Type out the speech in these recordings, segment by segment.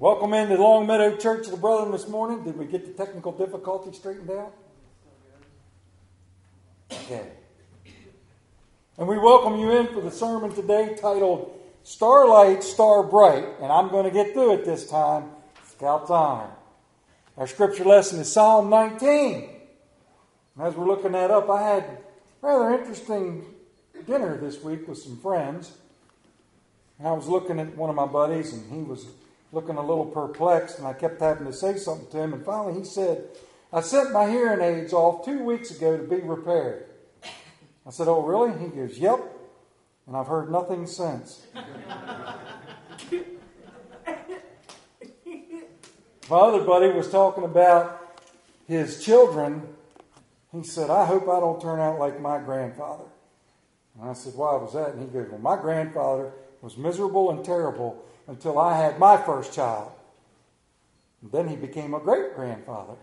Welcome into Long Meadow Church of the Brethren this morning. Did we get the technical difficulty straightened out? Okay. And we welcome you in for the sermon today titled Starlight, Star Bright. And I'm going to get through it this time. Scout's honor. Our scripture lesson is Psalm 19. And as we're looking that up, I had a rather interesting dinner this week with some friends. And I was looking at one of my buddies, and he was looking a little perplexed, and I kept having to say something to him. And finally he said, I sent my hearing aids off 2 weeks ago to be repaired. I said, oh, really? He goes, yep. And I've heard nothing since. My other buddy was talking about his children. He said, I hope I don't turn out like my grandfather. And I said, why was that? And he goes, well, my grandfather was miserable and terrible until I had my first child. And then he became a great-grandfather.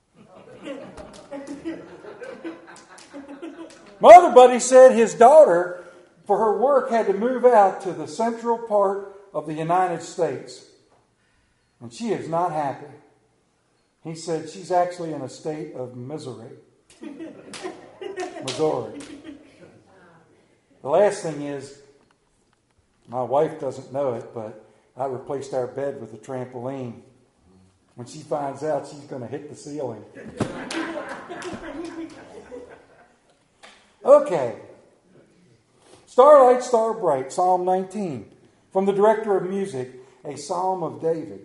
My other buddy said his daughter, for her work, had to move out to the central part of the United States. And she is not happy. He said she's actually in a state of misery. Missouri. The last thing is, my wife doesn't know it, but I replaced our bed with a trampoline. When she finds out, she's going to hit the ceiling. Okay. Starlight, Star Bright, Psalm 19. From the director of music, a psalm of David.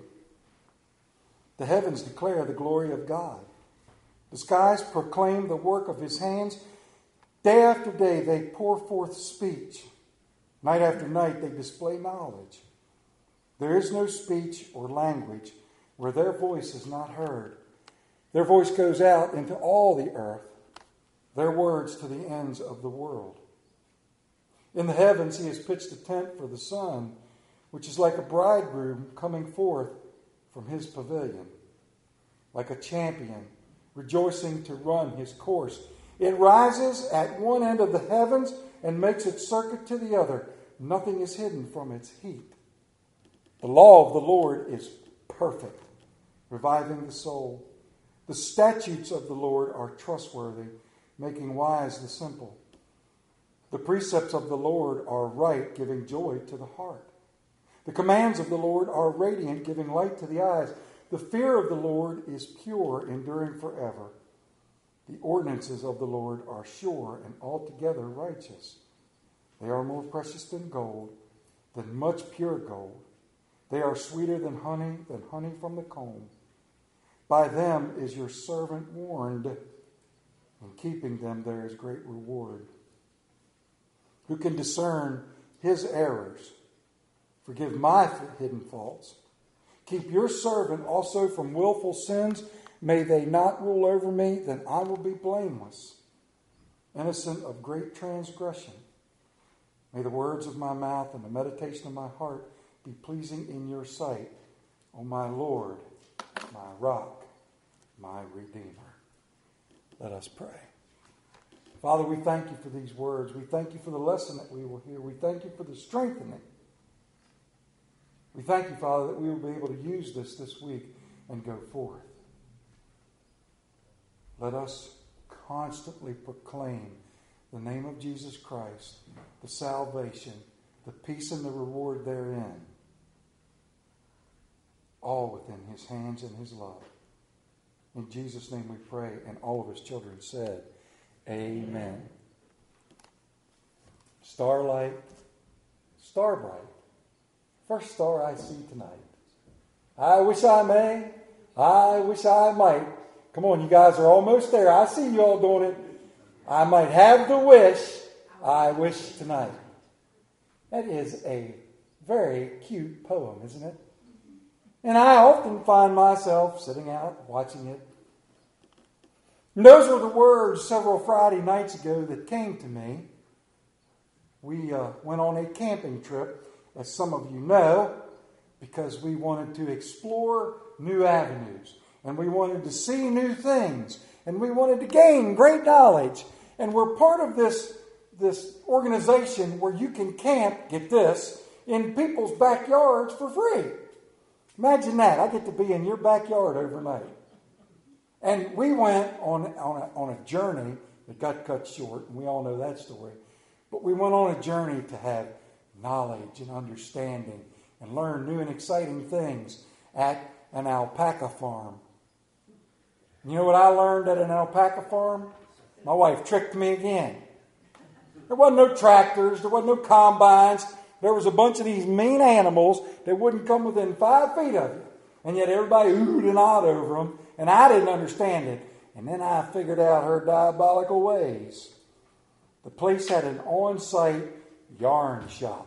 The heavens declare the glory of God. The skies proclaim the work of his hands. Day after day they pour forth speech. Night after night they display knowledge. There is no speech or language where their voice is not heard. Their voice goes out into all the earth, their words to the ends of the world. In the heavens he has pitched a tent for the sun, which is like a bridegroom coming forth from his pavilion, like a champion rejoicing to run his course. It rises at one end of the heavens and makes its circuit to the other. Nothing is hidden from its heat. The law of the Lord is perfect, reviving the soul. The statutes of the Lord are trustworthy, making wise the simple. The precepts of the Lord are right, giving joy to the heart. The commands of the Lord are radiant, giving light to the eyes. The fear of the Lord is pure, enduring forever. The ordinances of the Lord are sure and altogether righteous. They are more precious than gold, than much pure gold. They are sweeter than honey from the comb. By them is your servant warned. In keeping them there is great reward. Who can discern his errors? Forgive my hidden faults. Keep your servant also from willful sins. May they not rule over me, then I will be blameless, innocent of great transgression. May the words of my mouth and the meditation of my heart be pleasing in your sight, O my Lord, my rock, my Redeemer. Let us pray. Father, we thank you for these words. We thank you for the lesson that we will hear. We thank you for the strengthening. We thank you, Father, that we will be able to use this week and go forth. Let us constantly proclaim the name of Jesus Christ, the salvation, the peace and the reward therein, all within his hands and his love. In Jesus' name we pray, and all of his children said, amen. Starlight, star bright. First star I see tonight. I wish I may, I wish I might. Come on, you guys are almost there. I see you all doing it. I might have the wish I wish tonight. That is a very cute poem, isn't it? And I often find myself sitting out watching it. And those were the words several Friday nights ago that came to me. We went on a camping trip, as some of you know, because we wanted to explore new avenues. And we wanted to see new things. And we wanted to gain great knowledge. And we're part of this organization where you can camp, get this, in people's backyards for free. Imagine that. I get to be in your backyard overnight. And we went on a journey that got cut short, and we all know that story. But we went on a journey to have knowledge and understanding and learn new and exciting things at an alpaca farm. You know what I learned at an alpaca farm? My wife tricked me again. There wasn't no tractors. There wasn't no combines. There was a bunch of these mean animals that wouldn't come within 5 feet of you. And yet everybody oohed and awed over them. And I didn't understand it. And then I figured out her diabolical ways. The place had an on-site yarn shop.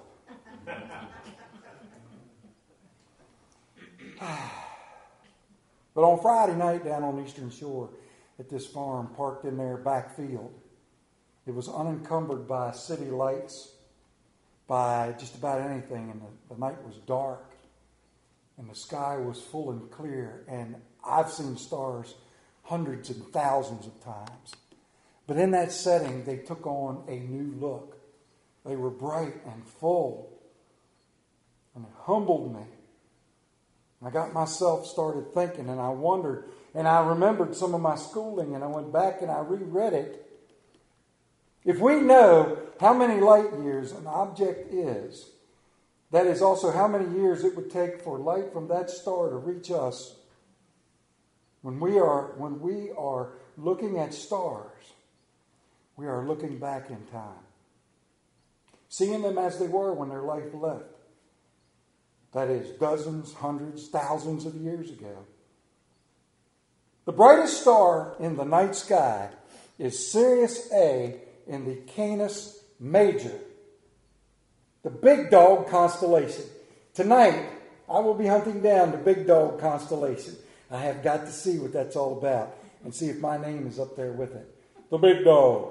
But on Friday night down on Eastern Shore at this farm, parked in their backfield, it was unencumbered by city lights, by just about anything, and the night was dark, and the sky was full and clear, and I've seen stars hundreds and thousands of times. But in that setting, they took on a new look. They were bright and full, and it humbled me. I got myself started thinking, and I wondered, and I remembered some of my schooling, and I went back and I reread it. If we know how many light years an object is, that is also how many years it would take for light from that star to reach us. When we are looking at stars, we are looking back in time, seeing them as they were when their life left. That is dozens, hundreds, thousands of years ago. The brightest star in the night sky is Sirius A in the Canis Major, the Big Dog constellation. Tonight, I will be hunting down the Big Dog constellation. I have got to see what that's all about and see if my name is up there with it. The Big Dog.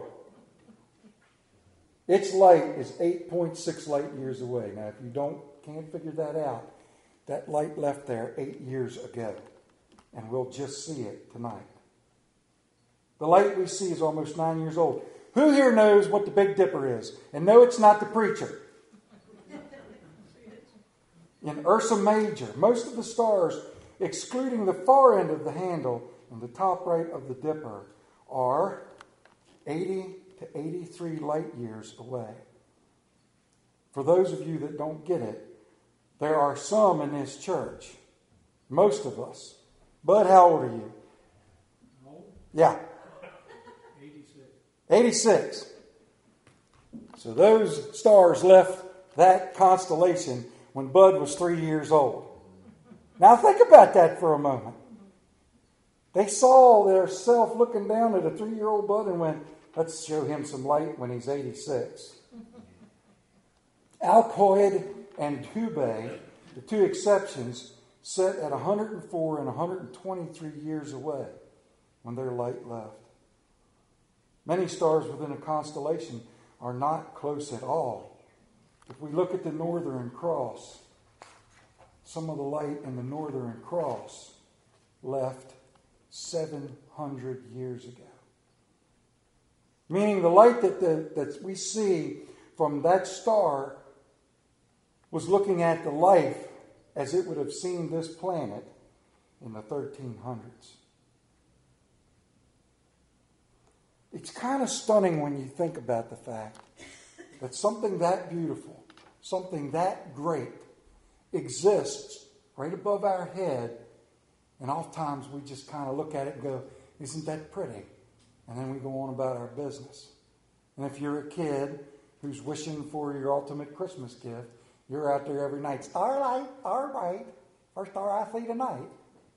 Its light is 8.6 light years away. Now, if you can't figure that out, that light left there 8 years ago, and we'll just see it tonight. The light we see is almost 9 years old. Who here knows what the Big Dipper is? And no, it's not the preacher. In Ursa Major, most of the stars, excluding the far end of the handle and the top right of the Dipper, are 80 to 83 light years away. For those of you that don't get it, there are some in this church, most of us. Bud, how old are you? Yeah. 86. So those stars left that constellation when Bud was 3 years old. Now think about that for a moment. They saw their self looking down at a 3-year-old Bud and went, let's show him some light when he's 86. Alcoid and Hubei, the two exceptions, set at 104 and 123 years away when their light left. Many stars within a constellation are not close at all. If we look at the Northern Cross, some of the light in the Northern Cross left 700 years ago. Meaning the light that we see from that star was looking at the life as it would have seen this planet in the 1300s. It's kind of stunning when you think about the fact that something that beautiful, something that great exists right above our head, and oftentimes we just kind of look at it and go, isn't that pretty? And then we go on about our business. And if you're a kid who's wishing for your ultimate Christmas gift, you're out there every night. Starlight, all right. First star I see tonight.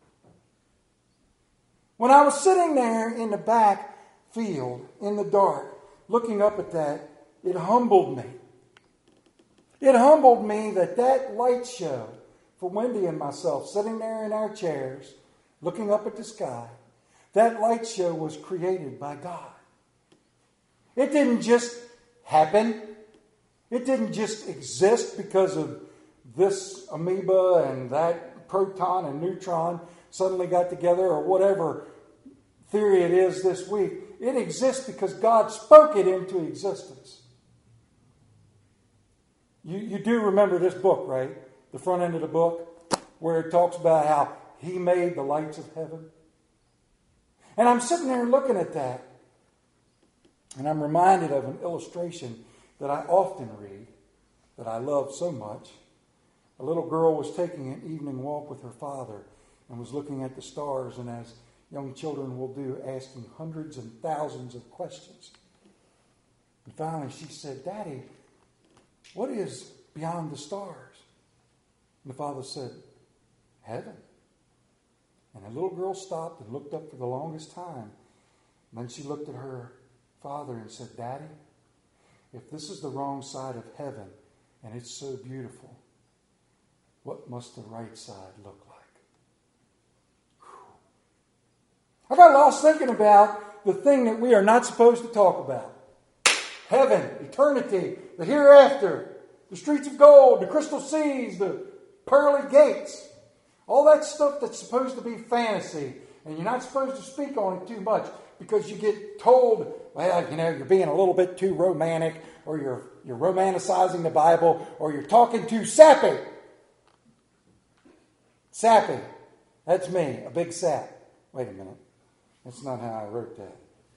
When I was sitting there in the back field, in the dark, looking up at that, it humbled me. It humbled me that light show for Wendy and myself, sitting there in our chairs, looking up at the sky, that light show was created by God. It didn't just happen. It didn't just exist because of this amoeba and that proton and neutron suddenly got together, or whatever theory it is this week. It exists because God spoke it into existence. You do remember this book, right? The front end of the book. where it talks about how He made the lights of heaven. And I'm sitting there looking at that, and I'm reminded of an illustration that I often read, that I love so much. A little girl was taking an evening walk with her father and was looking at the stars, and as young children will do, asking hundreds and thousands of questions. And finally she said, "Daddy, what is beyond the stars?" And the father said, "Heaven." And the little girl stopped and looked up for the longest time. And then she looked at her father and said, "Daddy, if this is the wrong side of heaven and it's so beautiful, what must the right side look like?" I got lost thinking about the thing that we are not supposed to talk about. Heaven, eternity, the hereafter, the streets of gold, the crystal seas, the pearly gates. All that stuff that's supposed to be fantasy. And you're not supposed to speak on it too much because you get told, well, you're being a little bit too romantic, or you're romanticizing the Bible, or you're talking too sappy. Sappy. That's me, a big sap. Wait a minute. That's not how I wrote that.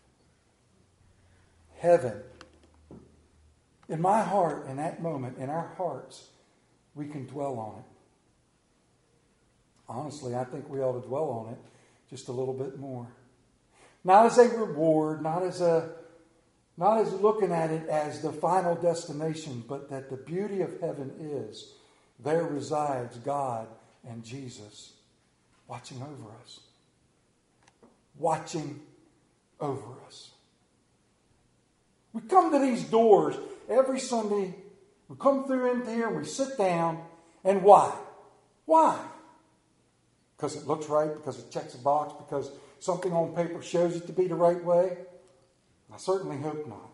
Heaven. In my heart, in that moment, in our hearts, we can dwell on it. Honestly, I think we ought to dwell on it just a little bit more. Not as a reward, not as looking at it as the final destination, but that the beauty of heaven is there resides God and Jesus watching over us. Watching over us. We come to these doors every Sunday. We come through into here and we sit down. And why? Why? Because it looks right, because it checks a box, because something on paper shows it to be the right way? I certainly hope not.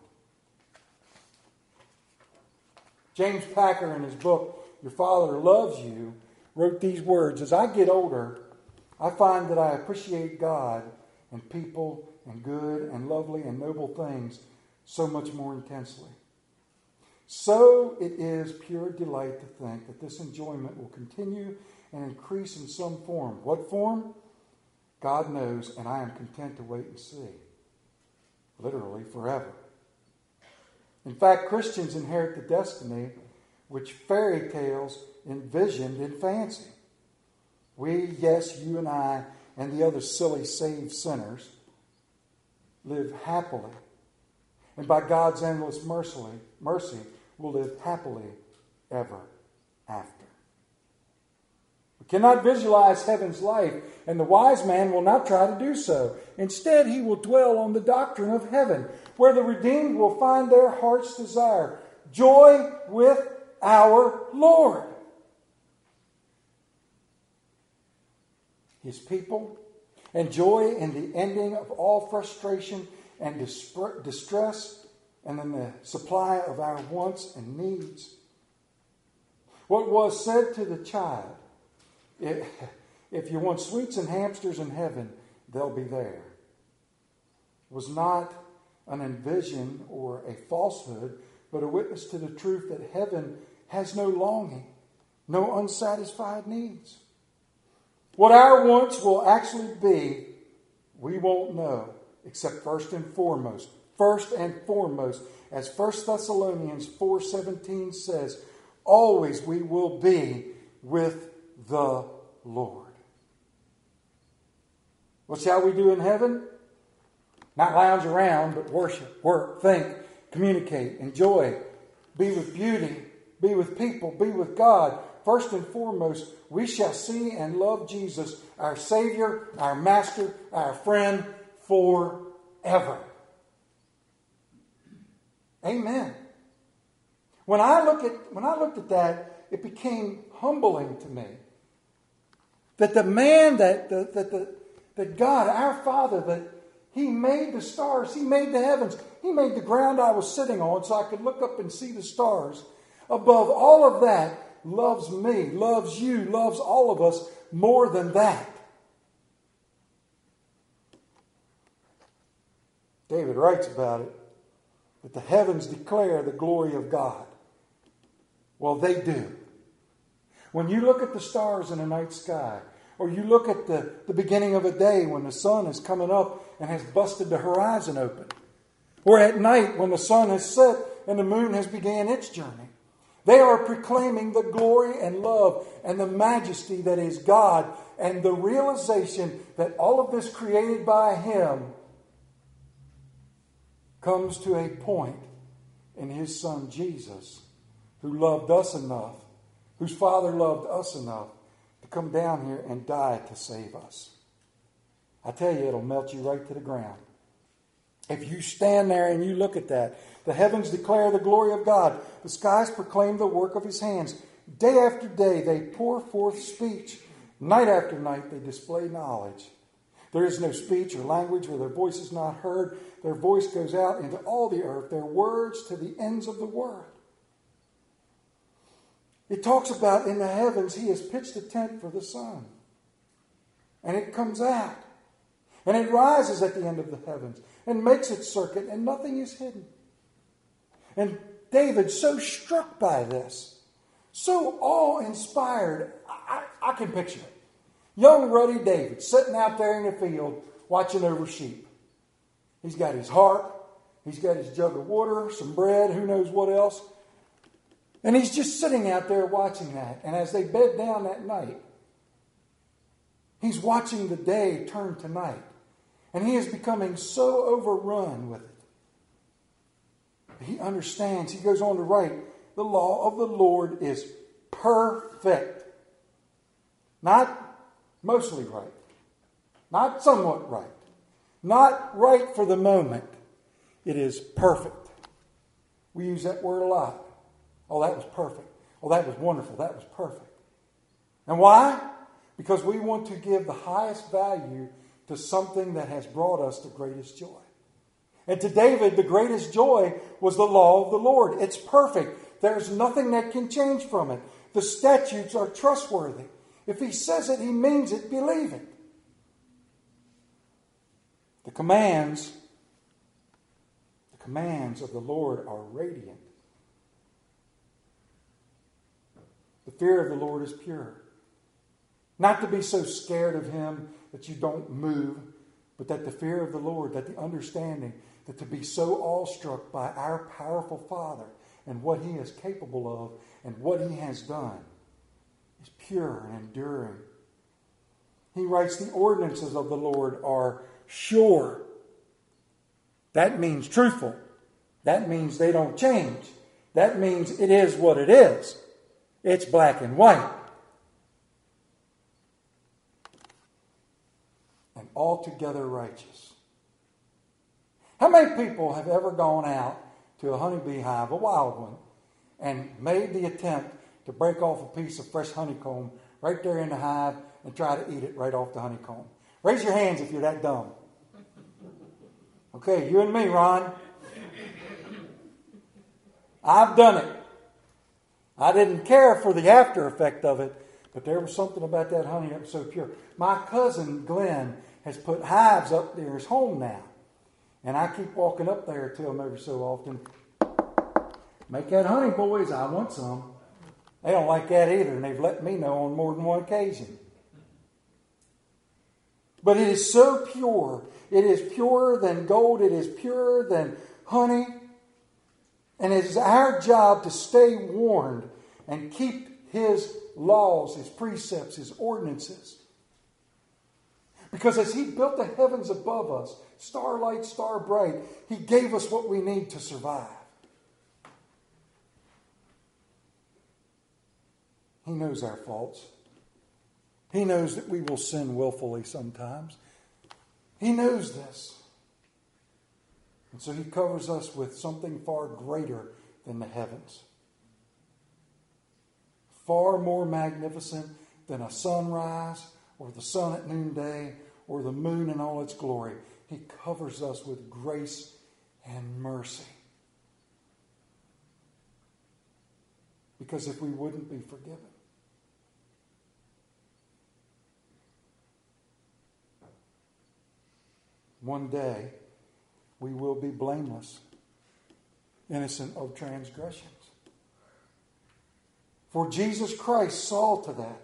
James Packer, in his book, Your Father Loves You, wrote these words: "As I get older, I find that I appreciate God and people and good and lovely and noble things so much more intensely. So it is pure delight to think that this enjoyment will continue and increase in some form. What form? God knows, and I am content to wait and see." Literally forever. In fact, Christians inherit the destiny which fairy tales envisioned in fancy. We, yes, you and I, and the other silly saved sinners, live happily. And by God's endless mercy, will live happily ever after. We cannot visualize heaven's life, and the wise man will not try to do so. Instead, he will dwell on the doctrine of heaven, where the redeemed will find their heart's desire, joy with our Lord. His people enjoy in the ending of all frustration and distress, and in the supply of our wants and needs. What was said to the child, if you want sweets and hamsters in heaven, they'll be there, was not an envision or a falsehood, but a witness to the truth that heaven has no longing, no unsatisfied needs. What our wants will actually be, we won't know, except first and foremost, as 1 Thessalonians 4:17 says, always we will be with the Lord. What shall we do in heaven? Not lounge around, but worship, work, think, communicate, enjoy, be with beauty, be with people, be with God. First and foremost, we shall see and love Jesus, our Savior, our Master, our friend, forever. Amen. When I looked at that, it became humbling to me that the man that God, our Father, that He made the stars, He made the heavens, He made the ground I was sitting on so I could look up and see the stars. Above all of that, loves me, loves you, loves all of us more than that. David writes about it, that the heavens declare the glory of God. Well, they do. When you look at the stars in the night sky, or you look at the beginning of a day when the sun is coming up and has busted the horizon open, or at night when the sun has set and the moon has began its journey, they are proclaiming the glory and love and the majesty that is God, and the realization that all of this created by Him comes to a point in His Son Jesus, who loved us enough, whose Father loved us enough to come down here and die to save us. I tell you, it'll melt you right to the ground. If you stand there and you look at that, the heavens declare the glory of God. The skies proclaim the work of His hands. Day after day they pour forth speech. Night after night they display knowledge. There is no speech or language where their voice is not heard. Their voice goes out into all the earth, their words to the ends of the world. It talks about in the heavens He has pitched a tent for the sun. And it comes out. And it rises at the end of the heavens and makes its circuit, and nothing is hidden. And David, so struck by this, so awe-inspired, I can picture it. Young, ruddy David sitting out there in the field watching over sheep. He's got his harp, he's got his jug of water, some bread, who knows what else. And he's just sitting out there watching that. And as they bed down that night, he's watching the day turn to night. And he is becoming so overrun with it. He understands. He goes on to write, the law of the Lord is perfect. Not mostly right. Not somewhat right. Not right for the moment. It is perfect. We use that word a lot. Oh, that was perfect. Oh, that was wonderful. That was perfect. And why? Because we want to give the highest value to something that has brought us the greatest joy. And to David, the greatest joy was the law of the Lord. It's perfect. There's nothing that can change from it. The statutes are trustworthy. If He says it, He means it. Believe it. The commands of the Lord are radiant. The fear of the Lord is pure. Not to be so scared of Him that you don't move, but that the fear of the Lord, that the understanding, that to be so awestruck by our powerful Father and what He is capable of and what He has done is pure and enduring. He writes, the ordinances of the Lord are sure. That means truthful. That means they don't change. That means it is what it is. It's black and white. And altogether righteous. How many people have ever gone out to a honeybee hive, a wild one, and made the attempt to break off a piece of fresh honeycomb right there in the hive and try to eat it right off the honeycomb? Raise your hands if you're that dumb. Okay, you and me, Ron. I've done it. I didn't care for the after effect of it, but there was something about that honey that was so pure. My cousin Glenn has put hives up near his home now. And I keep walking up there to him every so often. Make that honey, boys. I want some. They don't like that either, and they've let me know on more than one occasion. But it is so pure. It is purer than gold. It is purer than honey. And it is our job to stay warned and keep His laws, His precepts, His ordinances. Because as He built the heavens above us, starlight, star bright, He gave us what we need to survive. He knows our faults. He knows that we will sin willfully sometimes. He knows this. And so He covers us with something far greater than the heavens. Far more magnificent than a sunrise or the sun at noonday or the moon in all its glory. He covers us with grace and mercy. Because if we wouldn't be forgiven, one day we will be blameless, innocent of transgressions. For Jesus Christ saw to that.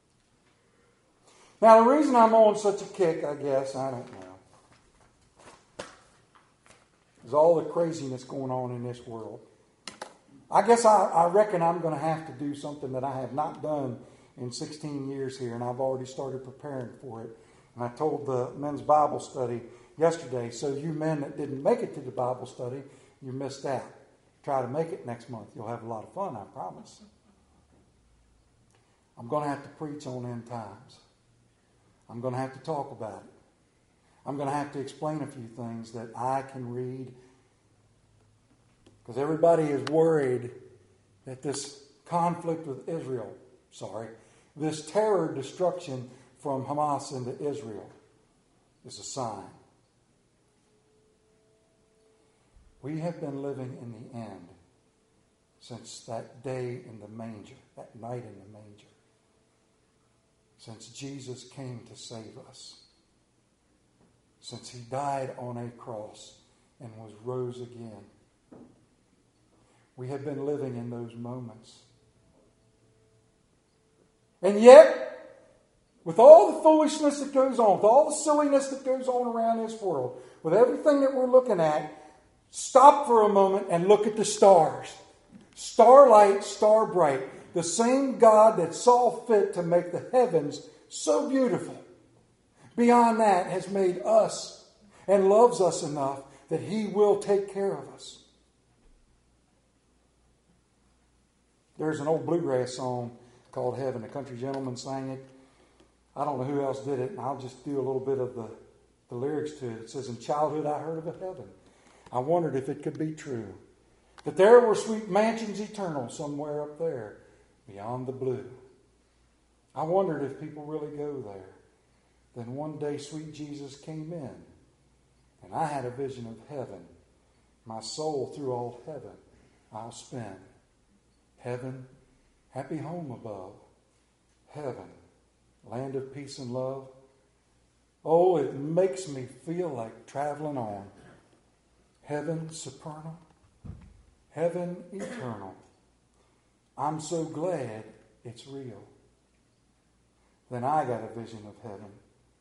Now, the reason I'm on such a kick, I guess, I don't know, is all the craziness going on in this world. I guess I reckon I'm going to have to do something that I have not done in 16 years here, and I've already started preparing for it. And I told the men's Bible study yesterday, so you men that didn't make it to the Bible study, you missed out. Try to make it next month. You'll have a lot of fun, I promise. I'm going to have to preach on end times. I'm going to have to talk about it. I'm going to have to explain a few things that I can read. Because everybody is worried that this conflict with Israel, this terror destruction from Hamas into Israel is a sign. We have been living in the end since that day in the manger, that night in the manger. Since Jesus came to save us. Since He died on a cross and was rose again. We have been living in those moments. And yet, with all the foolishness that goes on, with all the silliness that goes on around this world, with everything that we're looking at, stop for a moment and look at the stars. Starlight, star bright. The same God that saw fit to make the heavens so beautiful, beyond that has made us and loves us enough that He will take care of us. There's an old bluegrass song called Heaven. A country gentleman sang it. I don't know who else did it, and I'll just do a little bit of the lyrics to it. It says, "In childhood I heard of a heaven. I wondered if it could be true. That there were sweet mansions eternal somewhere up there beyond the blue. I wondered if people really go there. Then one day sweet Jesus came in, and I had a vision of heaven. My soul through all heaven I'll spend. Heaven, happy home above. Heaven, land of peace and love. Oh, it makes me feel like traveling on. Heaven supernal, heaven eternal. I'm so glad it's real." Then I got a vision of heaven.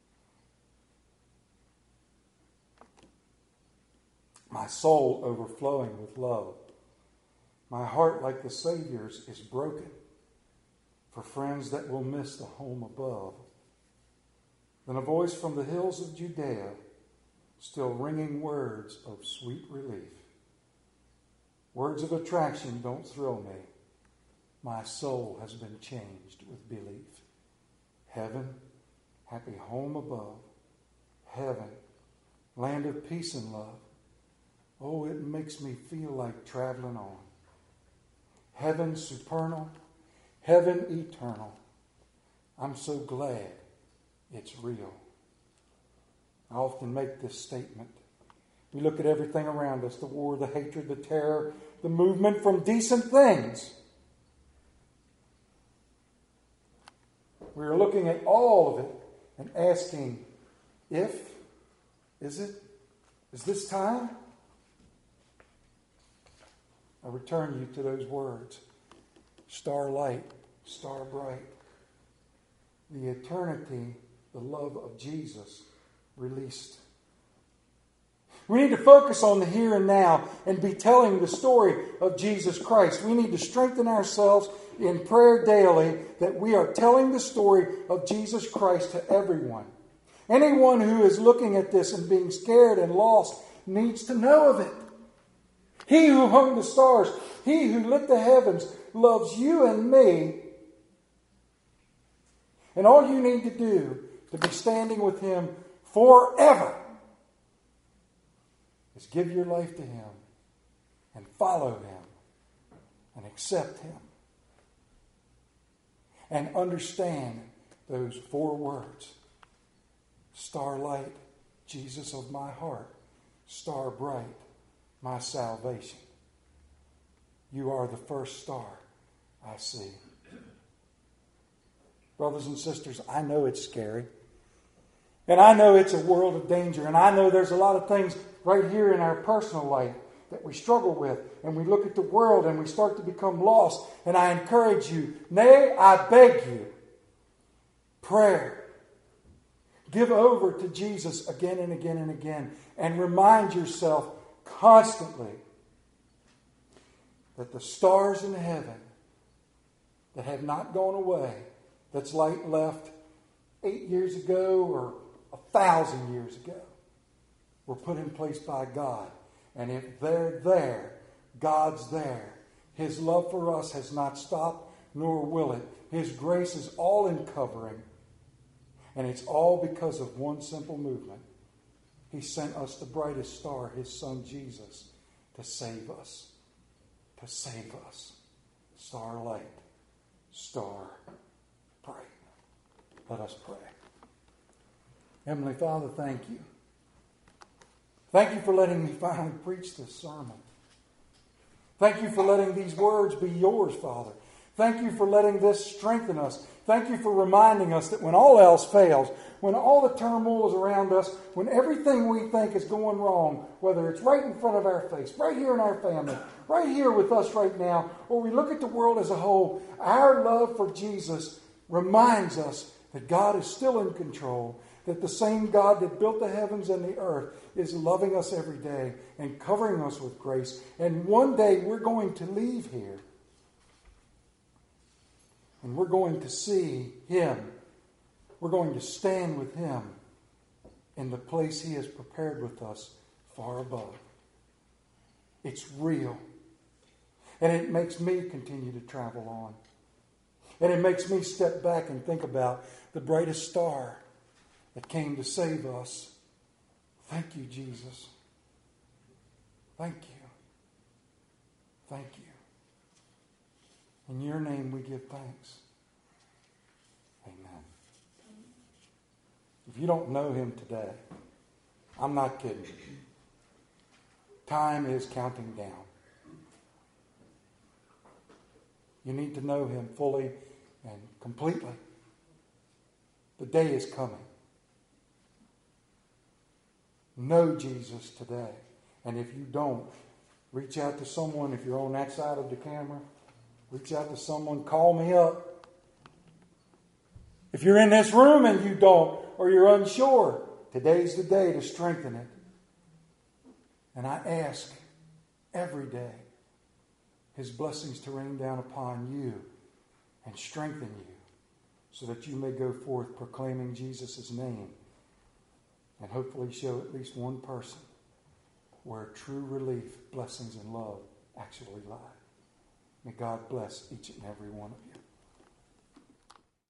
My soul overflowing with love. My heart, like the Savior's, is broken for friends that will miss the home above. Then a voice from the hills of Judea, still ringing words of sweet relief. Words of attraction don't thrill me. My soul has been changed with belief. Heaven, happy home above. Heaven, land of peace and love. Oh, it makes me feel like traveling on. Heaven supernal, heaven eternal. I'm so glad it's real. I often make this statement. We look at everything around us, the war, the hatred, the terror, the movement from decent things. We are looking at all of it and asking, is this time? I return you to those words. Starlight, star bright. The eternity, the love of Jesus released. We need to focus on the here and now and be telling the story of Jesus Christ. We need to strengthen ourselves in prayer daily that we are telling the story of Jesus Christ to everyone. Anyone who is looking at this and being scared and lost needs to know of it. He who hung the stars, He who lit the heavens, loves you and me. And all you need to do to be standing with Him forever is give your life to Him and follow Him and accept Him. And understand those 4 words. Starlight, Jesus of my heart. Star bright, my salvation. You are the first star I see. Brothers and sisters, I know it's scary. And I know it's a world of danger. And I know there's a lot of things right here in our personal life that we struggle with, and we look at the world and we start to become lost. And I encourage you, nay, I beg you, prayer. Give over to Jesus again and again and again, and remind yourself constantly that the stars in heaven that have not gone away, that's light left 8 years ago or 1,000 years ago, were put in place by God. And if they're there, God's there. His love for us has not stopped, nor will it. His grace is all-encovering. And it's all because of one simple movement. He sent us the brightest star, His Son Jesus, to save us. To save us. Starlight, star, bright. Let us pray. Heavenly Father, thank you. Thank you for letting me finally preach this sermon. Thank you for letting these words be yours, Father. Thank you for letting this strengthen us. Thank you for reminding us that when all else fails, when all the turmoil is around us, when everything we think is going wrong, whether it's right in front of our face, right here in our family, right here with us right now, or we look at the world as a whole, our love for Jesus reminds us that God is still in control, that the same God that built the heavens and the earth is loving us every day and covering us with grace. And one day we're going to leave here. And we're going to see Him. We're going to stand with Him in the place He has prepared with us far above. It's real. And it makes me continue to travel on. And it makes me step back and think about the brightest star that came to save us. Thank you, Jesus. Thank you. Thank you. In your name we give thanks. Amen. If you don't know Him today, I'm not kidding. Time is counting down. You need to know Him fully and completely. The day is coming. Know Jesus today. And if you don't, reach out to someone. If you're on that side of the camera, reach out to someone. Call me up. If you're in this room and you don't, or you're unsure, today's the day to strengthen it. And I ask every day His blessings to rain down upon you and strengthen you so that you may go forth proclaiming Jesus' name and hopefully show at least one person where true relief, blessings, and love actually lie. May God bless each and every one of you.